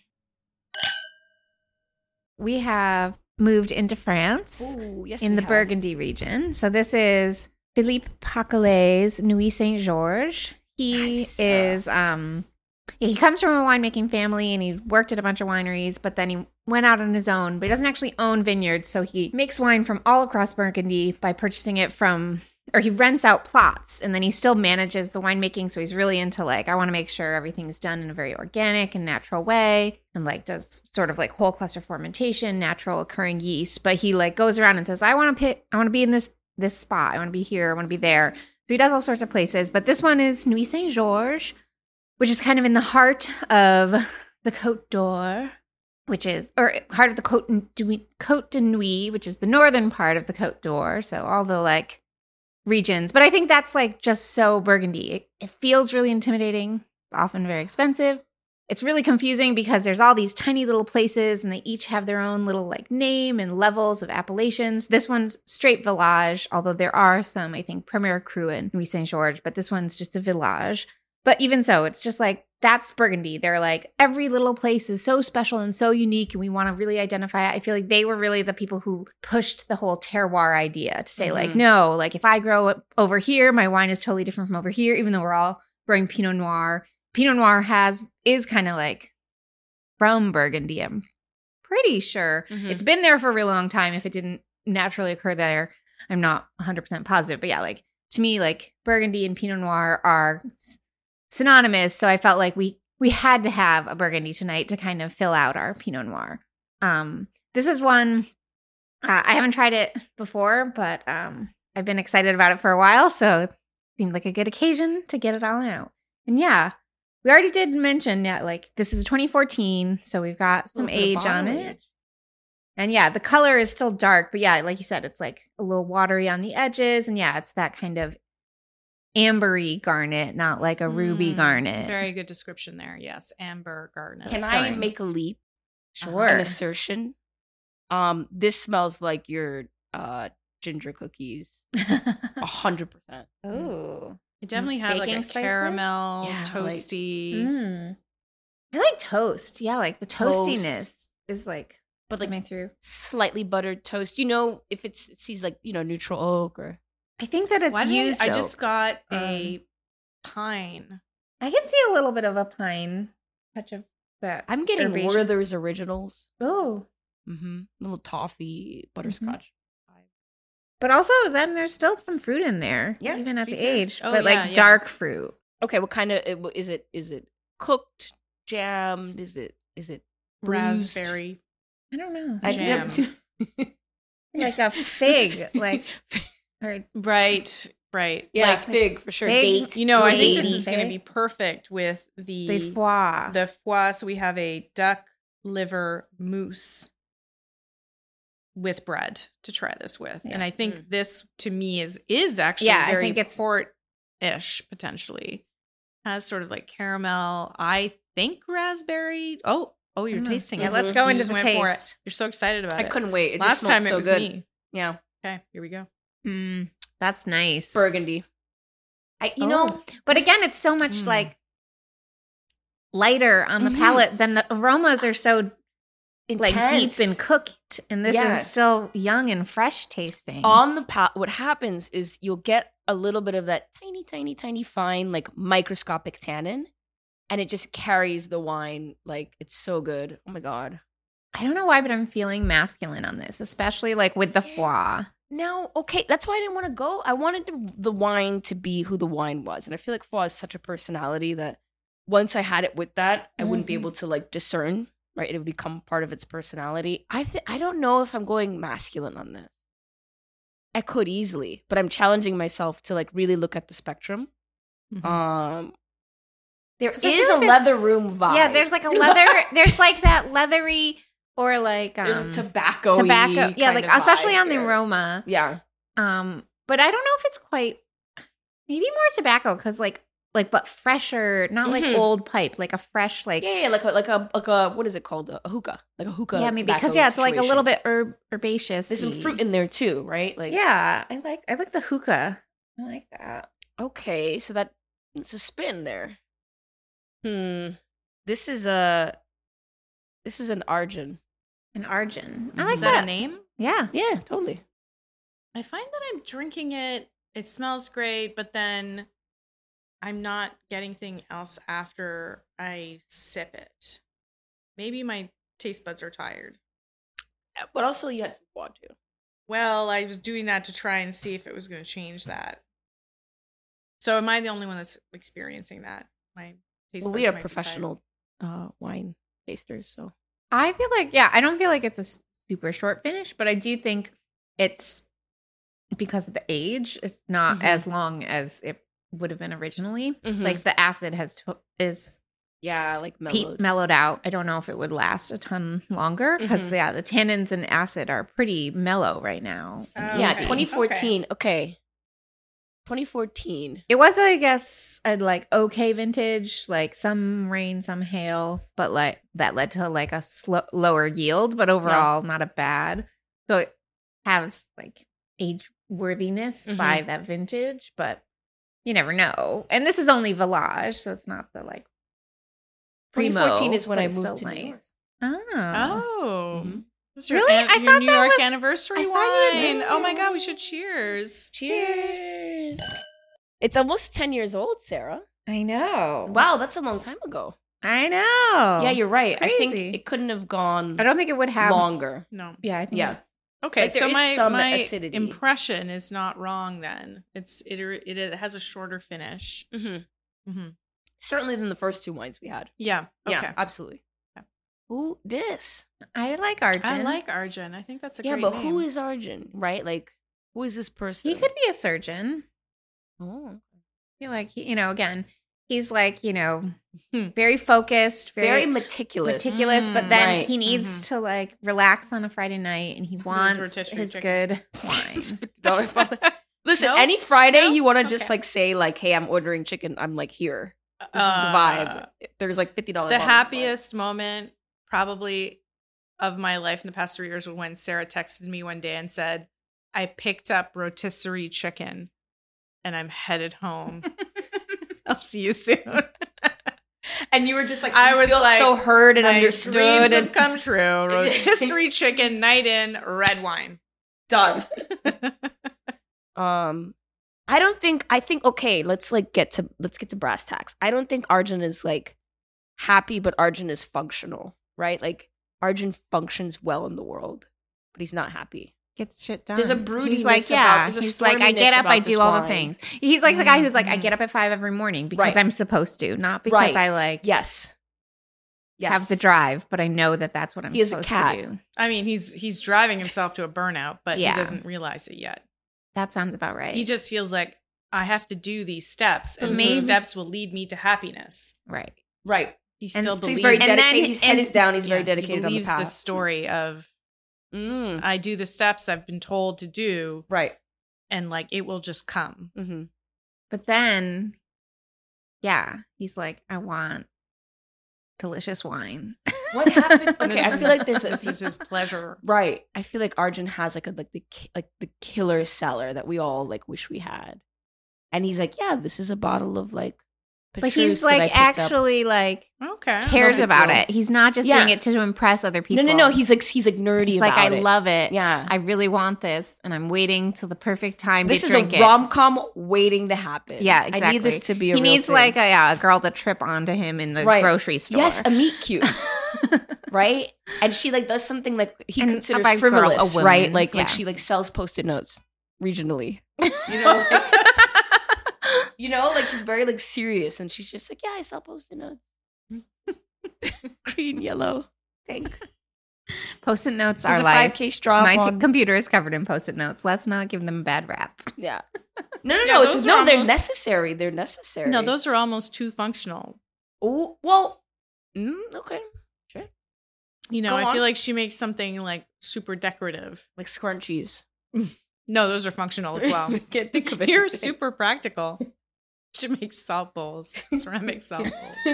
We have moved into France Ooh, yes, in we the have. Burgundy region. So this is Philippe Pacolet's Nuit Saint Georges. He Nice. is he comes from a winemaking family and he worked at a bunch of wineries, but then he went out on his own, but he doesn't actually own vineyards, so he makes wine from all across Burgundy by purchasing it from, or he rents out plots, and then he still manages the winemaking, so he's really into like, I want to make sure everything's done in a very organic and natural way, and like does sort of like whole cluster fermentation, natural occurring yeast, but he like goes around and says, I want to be in this spot, I want to be here, I want to be there. So he does all sorts of places, but this one is Nuit Saint Georges, which is kind of in the heart of the Côte d'Or, heart of the Côte de Nuit, which is the northern part of the Côte d'Or. So all the like regions. But I think that's like just so Burgundy. It feels really intimidating. It's often very expensive. It's really confusing because there's all these tiny little places and they each have their own little like name and levels of appellations. This one's straight village, although there are some, I think, Premier Cru and Nuit Saint Georges, but this one's just a village. But even so, it's just like, that's Burgundy. They're like, every little place is so special and so unique and we want to really identify it. I feel like they were really the people who pushed the whole terroir idea to say like, no, like if I grow up over here, my wine is totally different from over here, even though we're all growing Pinot Noir. Pinot Noir is kind of like from Burgundy. I'm pretty sure. It's been there for a really long time. If it didn't naturally occur there, I'm not 100% positive. But yeah, like to me, like Burgundy and Pinot Noir are synonymous. So I felt like we had to have a Burgundy tonight to kind of fill out our Pinot Noir. This is one I haven't tried it before, but I've been excited about it for a while. So it seemed like a good occasion to get it all out. And yeah. We already did mention that, like, this is 2014, so we've got some age on it. And yeah, the color is still dark, but yeah, like you said, it's like a little watery on the edges. And yeah, it's that kind of ambery garnet, not like a ruby garnet. Very good description there. Yes, amber garnet. Can I make a leap? Sure. An assertion? This smells like your ginger cookies. 100%. Ooh. It definitely has like a caramel, toasty. I like toast. Yeah, like the toastiness is like, but like coming through. Slightly buttered toast. You know, if it sees like, neutral oak or. I think that it's used. I just got a pine. I can see a little bit of a pine touch of that. I'm getting Werther's Originals. Oh. Little toffee butterscotch. But also, then there's still some fruit in there, even at the age. Oh, but like dark fruit. Okay, what kind of is it? Is it cooked, jammed? Is it bruised? Raspberry? I don't know. Jam. Like a fig, like or right. Yeah, like fig for sure. Fig, Date. I think this is going to be perfect with the foie. The foie. So we have a duck liver mousse with bread to try this with. And I think this to me is actually very I think it's port-ish potentially. Has sort of like caramel, I think raspberry. Oh, you're tasting it. Yeah, let's go into the taste. For it. You're so excited about it. I couldn't wait. It Last just time so it was good. me. Yeah. Okay, here we go. That's nice. Burgundy. But again, it's so much like lighter on the palate than the aromas are so intense. Like deep and cooked, and this is still young and fresh tasting. On the palate, what happens is you'll get a little bit of that tiny, tiny, tiny fine, like microscopic tannin, and it just carries the wine. Like it's so good. Oh my God. I don't know why, but I'm feeling masculine on this, especially like with the foie. Now, okay, that's why I didn't want to go. I wanted the wine to be who the wine was, and I feel like foie is such a personality that once I had it with that, I wouldn't be able to like discern. Right, it would become part of its personality. I don't know if I'm going masculine on this. I could easily, but I'm challenging myself to like really look at the spectrum. There is a leather room vibe. Yeah, there's like a leather. There's like that leathery or like there's a tobacco. Yeah, like especially on the aroma. Yeah. But I don't know if it's quite. Maybe more tobacco because like but fresher, not like old pipe, like a fresh like like a what is it called, a hookah, like a hookah. Yeah, maybe because it's like a little bit herbaceous. There's some fruit in there too, right? Like I like the hookah. I like that. Okay, so it's a spin there. This is an Argent. An Argent. I like is that a name? Yeah, totally. I find that I'm drinking it. It smells great, but then I'm not getting anything else after I sip it. Maybe my taste buds are tired. But also you had some foie too. Well, I was doing that to try and see if it was going to change that. So am I the only one that's experiencing that? My taste buds we are might be professional wine tasters, so. I feel like, I don't feel like it's a super short finish, but I do think it's because of the age, it's not as long as it would have been originally. Like the acid is like mellowed out. I don't know if it would last a ton longer because the tannins and acid are pretty mellow right now. 2014. Okay. 2014. It was, I guess, a like okay vintage, like some rain, some hail, but like that led to like a lower yield, but overall not a bad. So it has like age worthiness by that vintage, but you never know. And this is only Village, so it's not the like primo. 2014 is when but I it's moved still to New York. nice. Oh. Oh. This is your Really? I your thought New that York was- anniversary I thought you wine. had- Oh my god, we should cheers. Cheers. It's almost 10 years old, Sarah. I know. Wow, that's a long time ago. I know. Yeah, you're right. I think crazy. it couldn't have gone I don't think it would have longer. No. Yeah, I think Yeah. it's- Okay, Like, there so is some my acidity. impression is not wrong then. It has a shorter finish. Mm-hmm. Mm-hmm. Certainly than the first two wines we had. Yeah. Okay. Yeah, absolutely. Yeah. Who this? I like Arjun. I like Arjun. I think that's a Yeah, great but name. who is Arjun, right? Like, who is this person? He could be a surgeon. Oh. I feel like he, again, he's like, Hmm. very focused, Very very meticulous. but then Right. he needs to like relax on a Friday night and he wants rotisserie his chicken. good wine. $50 bottle. Listen, No? any Friday No? you want to just Okay. like say like, "Hey, I'm ordering chicken." I'm like, "Here, this is the vibe." There's like $50. The happiest moment probably of my life in the past 3 years was when Sarah texted me one day and said, I picked up rotisserie chicken and I'm headed home. I'll see you soon. and you were just like, I you was feel like, so heard and My understood dreams and have come true. Rotisserie chicken, night in, red wine. done. I think okay, let's get to brass tacks. I don't think Arjun is like happy, but Arjun is functional, right? Like Arjun functions well in the world, but he's not happy. Gets shit done. There's a He's broodiness like, about- there's a he's like, I storminess get up, about I this do all the wine. things. He's like the guy who's like, I Mhm. get up at 5 every morning because Right. I'm supposed to, not because Right. I like Yes. have the drive, but I know that that's what I'm He is a supposed cat. to do. I mean, he's driving himself to a burnout, but Yeah. he doesn't realize it yet. That sounds about right. He just feels like I have to do these steps, and Maybe- these steps will lead me to happiness. right. Right. He And still so So believes. he's very And then- dedicated. His head and- is down. He's very he dedicated on the believes path. story of Mm. I do the steps I've been told to do, Right. and like it will just come. Mm-hmm. But then, yeah, he's like, I want delicious wine. What happened? And Okay, I this feel is- like there's this is his pleasure. right. I feel like Arjun has like the killer cellar that we all like wish we had, and he's like, yeah, this is a bottle of like. But Petrus he's that I like picked up. actually like Okay. cares big about deal. it. He's not just Yeah. doing it to impress other people. No. He's like nerdy He's about like, it. I love it. Yeah. I really want this, and I'm waiting till the perfect time This to is drink a it. rom com waiting to happen. Yeah, exactly. I need this to be. He real needs thing. like a girl to trip onto him in the Right. grocery store. yes, a meet cute, right? And she like does something like he And considers by girl, a frivolous, woman. right? Like Yeah. she like sells Post-it notes regionally. You know, like, like he's very like serious, and she's just like, yeah, I sell Post-it notes. Green, yellow, pink. Post-it notes There's are a like 5K straw. my on- computer is covered in Post-it notes. Let's not give them a bad rap. yeah. No. Yeah, It's those no. are They're almost- necessary. They're necessary. No, those are almost too functional. Oh well. Okay. Sure. You know, Go I on. feel like she makes something like super decorative. Like scrunchies. No, those are functional as well. Can't think of it. You're super practical. She makes salt bowls, ceramic salt bowls.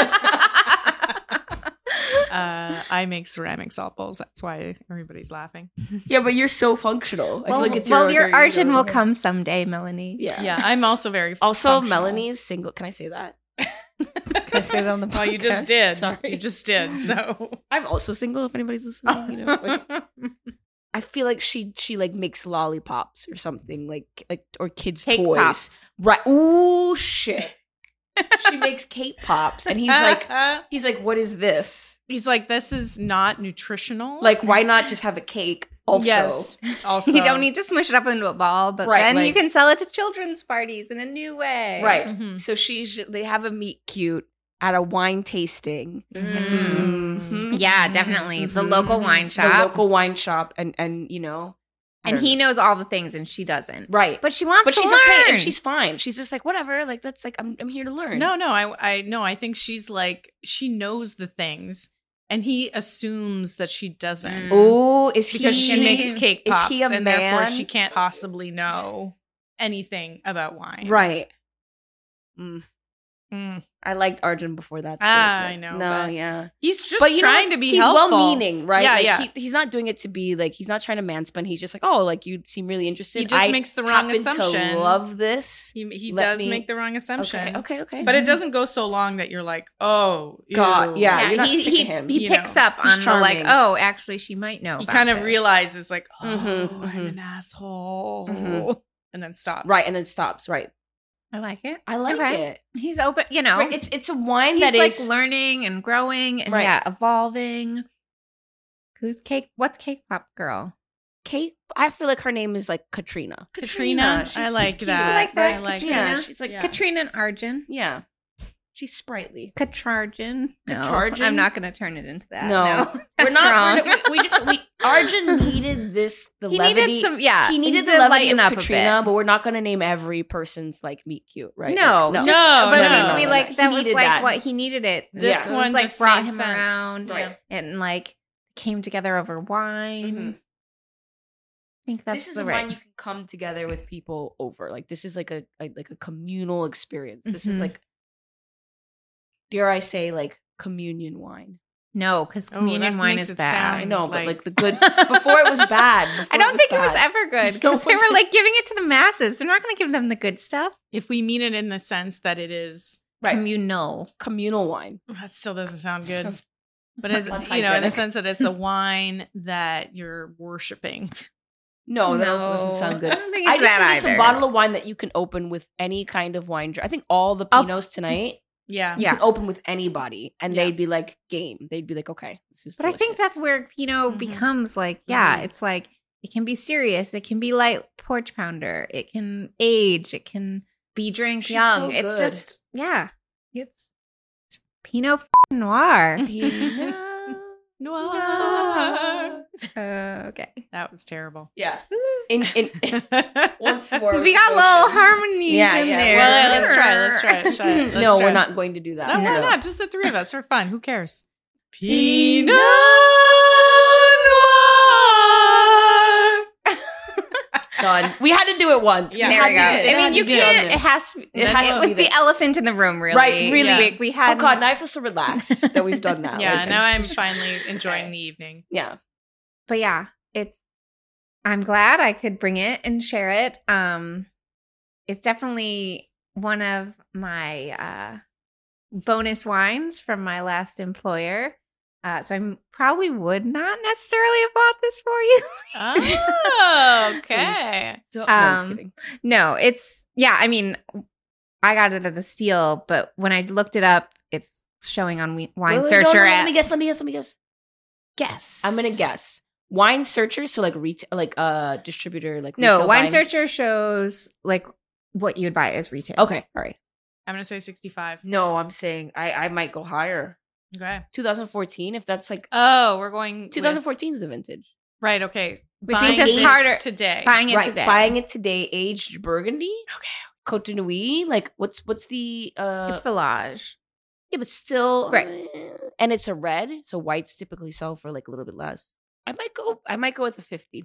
I make ceramic salt bowls. That's why everybody's laughing. Yeah, but you're so functional. I feel like it's your your Arjun will come someday, Melanie. Yeah. Yeah, I'm also very Also, functional. Melanie is single. Can I say that? Can I say that on the podcast? Well, you just did. Sorry. You just did. So I'm also single. If anybody's listening, you know, like, I feel like she like makes lollipops or something like or kids Cake toys. pops. Right? Ooh, shit. She makes cake pops, and he's like, what is this? he's like, this is not nutritional. Like, why not just have a cake? Also, yes. Also, You don't need to smush it up into a ball, but Right, then you like- can sell it to children's parties in a new way. right. Mhm. So they have a meet cute at a wine tasting. Mhm. Yeah, definitely. The Mhm. local wine The shop. local wine shop, and you know, I and don't he know. knows all the things and she doesn't. Right. But she wants But to she's learn. okay, and she's fine. She's just like, whatever. Like, that's like, I'm here to learn. No, I no, I think she's like, she knows the things, and he assumes that she doesn't. Mm. Oh, is Because he? she makes cake is pops, he a and therefore man? she can't possibly know. anything about wine. Right. Mm. I liked Arjun before that statement. I know, No, but yeah. He's just But you know trying what? to be he's helpful. well-meaning, right? Yeah, like, yeah. He's not doing it to be like, he's not trying to mansplain. He's just like, oh, like you seem really interested. He just I makes the wrong happen assumption. to love this. He Let does me- make the wrong assumption. Okay. But it doesn't go so long that you're like, oh, God, ew. yeah. you're not he, sick he, of him, he you picks know. up He's on the like, charming. oh, actually, she might know. He about kind of this. realizes like, oh, Mhm, I'm mhm. an asshole. Mhm. And then stops. Right, and then stops. Right. I like it. I like Okay. it. He's open. You know, Right, it's a wine he's that like is learning and growing and Right. evolving. Who's cake? What's cake pop girl? Kate. I feel like her name is like Katrina. Katrina. She's- I she's like cute. that. I like that. I like Katrina. that. Yeah, she's like Yeah. Katrina and Arjun. Yeah, she's sprightly. Katrarjun. No, Katarjun? I'm not going to turn it into that. No. No, We're that's not. wrong. We Arjun needed this. The he levity. needed some. Yeah, he needed the to levity lighten of up Katrina, a bit. but we're not going to name every person's like meet cute, right? No, Like, just, No, but no, we no, like He that was needed like that. what he needed it. This Yeah. It one was like just brought made him sense. around, Right. and like came together over wine. Mhm. I think that's This is the a right. wine you can come together with people over. Like this is like a communal experience. This is Mhm. like, dare I say, like communion wine. No, because Oh, communion that wine makes is it bad. sound I know, but like- like the good before it was bad. Before I don't think it was bad. ever good No, because they was were it? like giving it to the masses. They're not going to give them the good stuff. If we mean it in the sense that it is, Right. Communal. communal wine. that still doesn't sound good. Sounds But as unhygienic. you know, in the sense that it's a wine that you're worshiping. No, that also doesn't sound good. I don't think I it's just that think it's either. a bottle of wine that you can open with any kind of wine. I think all the Oh. Pinots tonight Yeah. you Yeah. can open with anybody, and Yeah. they'd be like game. They'd be like, okay, this is. But I think delicious. that's where Pinot Mhm. becomes like, yeah, Mhm. it's like it can be serious. It can be light porch pounder. It can age. It can be drank She's young. so It's good. just, yeah, it's Pinot f***ing Noir. Pinot Noir. Okay. That was terrible. Yeah. In once more. We got little harmonies Yeah, in yeah. there. Well, let's try it. Let's no, try we're it. not going to do that. No, No. we're not. Just the three of us are fun. Who cares? Pinot Done. We had to do it once. Yeah. There we go. had to do it. I mean, you had to do can't. it. It has to. It has It to was be the there. elephant in the room, really. Right, really. Yeah. We had. Oh god, now I feel so relaxed that we've done that. Yeah, Like, now I I'm just- finally enjoying the evening. Yeah. But yeah, I'm glad I could bring it and share it. It's definitely one of my bonus wines from my last employer. So I probably would not necessarily have bought this for you. Oh, okay. So, no, I'm just Um, kidding. No, I mean, I got it at a steal, but when I looked it up, it's showing on Wine Wait, Searcher no, at let me guess. guess. I'm gonna guess. Wine searcher, so like retail, like distributor, like No, retail Wine Searcher shows like what you'd buy as retail. Okay, all right. I'm gonna say 65. No, I'm saying I might go higher. Okay. 2014, if that's like Oh, we're going with- 2014 is the vintage. Right. Okay. Which Buying means it's this harder- today. Buying it Right, today. buying it today, aged Burgundy, Okay. Côte de Nuit. Like what's the It's Village. yeah, but still Right. And it's a red, so whites typically sell for like a little bit less. I might go with a 50.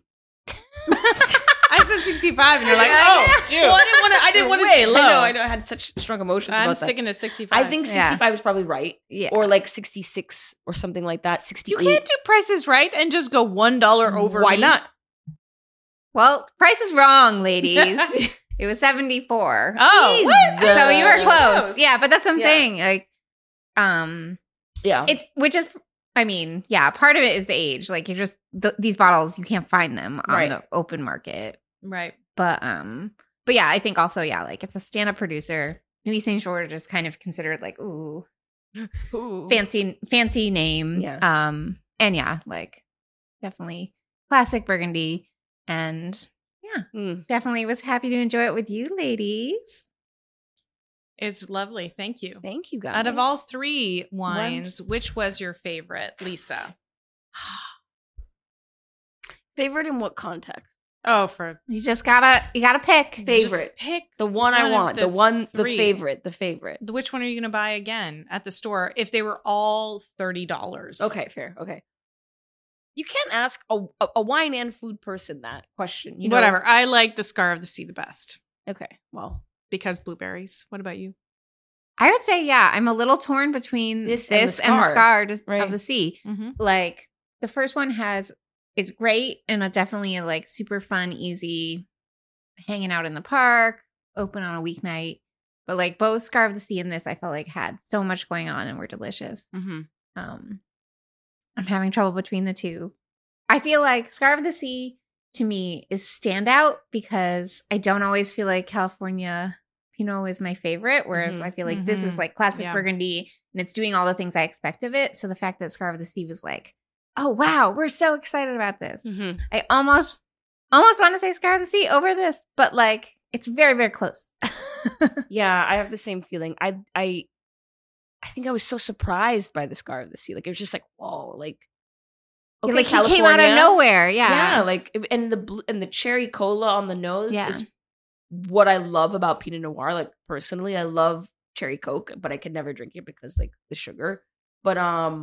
I said 65, and you're like, Yeah, oh, dude. Well, I didn't want to Way low. I know. I had such strong emotions I'm about that. sticking to 65. I think Yeah. 65 is probably right, Yeah. or like 66 or something like that. 68. you can't do prices right and just go $1 over. Why me. not? Well, price is wrong, ladies. It was 74. Oh, what? Jesus. So you were close. Close. Yeah, but that's what I'm Yeah. saying. Like, Yeah. it's which is, I mean, yeah, part of it is the age. Like, you just these bottles, you can't find them on Right. the open market. Right. But yeah, I think also, yeah, like it's a stand-up producer. Nuit Saint George is kind of considered like, ooh, Ooh. fancy name. Yeah. And yeah, like definitely classic Burgundy. And yeah, Mm. definitely was happy to enjoy it with you, ladies. It's lovely. Thank you. Thank you, guys. Out of all three wines, Once- which was your favorite, Lisa? favorite in what context? Oh, for You gotta pick. Favorite. Just pick The one I of want. The three. favorite. Which one are you going to buy again at the store if they were all $30? Okay, fair. Okay. You can't ask a wine and food person that question. You know? Whatever. I like the Scar of the Sea the best. Okay. Well, because blueberries. What about you? I would say, yeah, I'm a little torn between This this and and the the Scar right. of the Sea. Mm-hmm. Like the first one is great and definitely like super fun, easy, hanging out in the park, open on a weeknight. But like both Scar of the Sea and this, I felt like had so much going on and were delicious. Mm-hmm. I'm having trouble between the two. I feel like Scar of the Sea to me is standout because I don't always feel like California Pinot is my favorite, whereas I feel like this is like classic Burgundy and it's doing all the things I expect of it. So the fact that Scar of the Sea was like, oh wow, we're so excited about this. Mm-hmm. I almost want to say Scar of the Sea over this, but like it's very, very close. Yeah, I have the same feeling. I think I was so surprised by the Scar of the Sea. Like it was just like, whoa, like okay, like he came out of nowhere. Yeah, like and the cherry cola on the nose Yeah. is what I love about Pinot Noir. Like personally, I love cherry Coke, but I could never drink it because like the sugar. But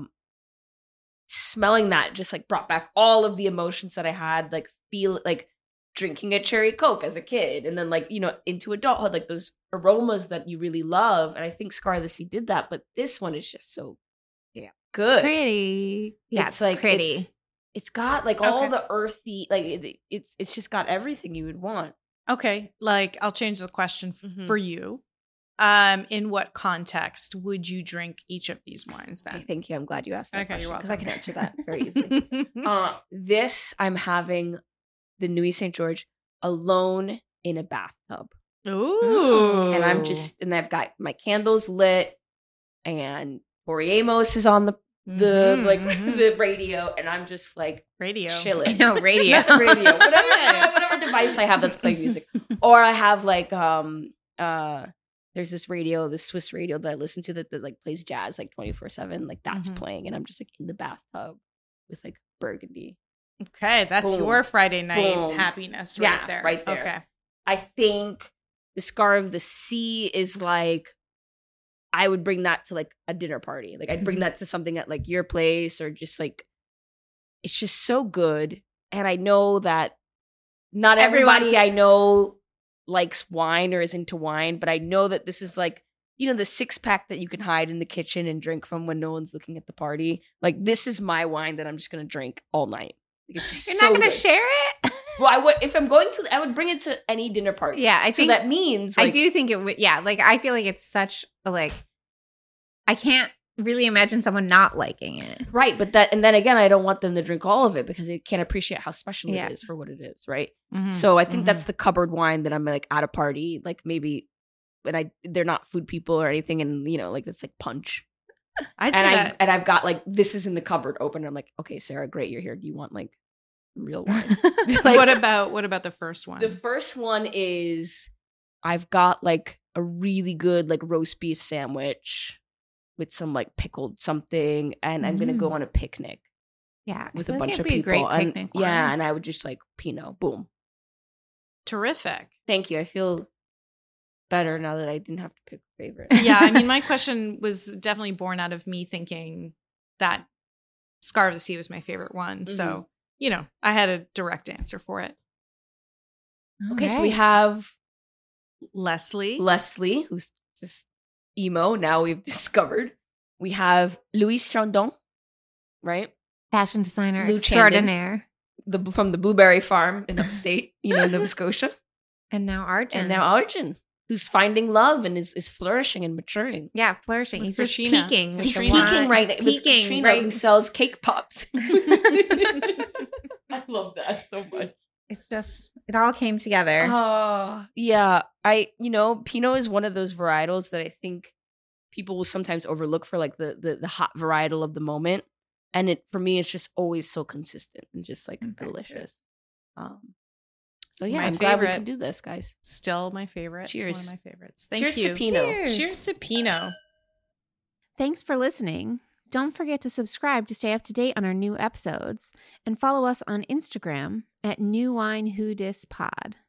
smelling that just like brought back all of the emotions that I had, like feel like drinking a cherry Coke as a kid, and then like, you know, into adulthood, like those aromas that you really love. And I think Scar of the Sea did that, but this one is just so good. Pretty. Yeah, It's like pretty. It's got like all Okay. the earthy, like it's just got everything you would want. Okay, like I'll change the question Mhm. for you. In what context would you drink each of these wines Okay, then? thank you. I'm glad you asked that Okay, you're question because I welcome. can answer that very easily. This I'm having the Nuit Saint George alone in a bathtub, Ooh. and I've got my candles lit, and Boreamos is on the Mhm. the radio, and I'm just like radio. chilling. No, radio. Not the radio, whatever device I have that's playing music, or I have like there's this Swiss radio that I listen to that like plays jazz like 24/7, like that's Mhm. playing, and I'm just like in the bathtub with like Burgundy. Okay, that's Boom. your Friday night Boom. happiness right Yeah, there. right there. Okay. I think the Scar of the Sea is like, I would bring that to like a dinner party. Like I'd bring that to something at like your place, or just like, it's just so good. And I know that not everybody I know likes wine or is into wine, but I know that this is like, you know, the 6-pack that you can hide in the kitchen and drink from when no one's looking at the party. Like this is my wine that I'm just going to drink all night. Like, it's just You're so not going to good. share it? Well, I would, if I'm going to, I would bring it to any dinner party. Yeah, I So think that means like, I do think it would. Yeah, like I feel like it's such a like. I can't really imagine someone not liking it. right. But that, and then again, I don't want them to drink all of it because they can't appreciate how special Yeah. it is for what it is. Right. Mhm. So I think Mhm. that's the cupboard wine that I'm like at a party, like maybe, but they're not food people or anything. And you know, like it's like punch. I'd say that. And I've got like, this is in the cupboard open. I'm like, okay, Sarah, great. You're here. Do you want like real wine? Like, what about the first one? the first one is I've got like a really good like roast beef sandwich with some like pickled something, and I'm gonna go on a picnic Yeah, with I a feel like bunch it'd of be a people. great And picnic yeah, wine. and I would just like Pinot, boom. Terrific. Thank you. I feel better now that I didn't have to pick a favorite. Yeah, I mean, my question was definitely born out of me thinking that Scar of the Sea was my favorite one. So, you know, I had a direct answer for it. Okay, so we have Leslie. Leslie, who's just emo. Now we've discovered. We have Louis Chandon, right? Fashion designer Lou extraordinaire. From the Blueberry Farm in upstate, you know, Nova Scotia. And now Arjun. And now Arjun, who's finding love and is flourishing and maturing. Yeah, flourishing. With He's just Katrina. peaking. with He's the peaking wine. right He's now with peaking, Katrina, right? who sells cake pops. I love that so much. It's just, it all came together. Oh, yeah. Pinot is one of those varietals that I think people will sometimes overlook for like the hot varietal of the moment. And for me, it's just always so consistent and just like delicious. So yeah, My I'm glad we favorite. can do this, guys. Still my favorite. Cheers. One of my favorites. Thank Cheers you. to Pinot. Cheers. Cheers to Pinot. Thanks for listening. Don't forget to subscribe to stay up to date on our new episodes and follow us on Instagram at NewWineWhoDisPod.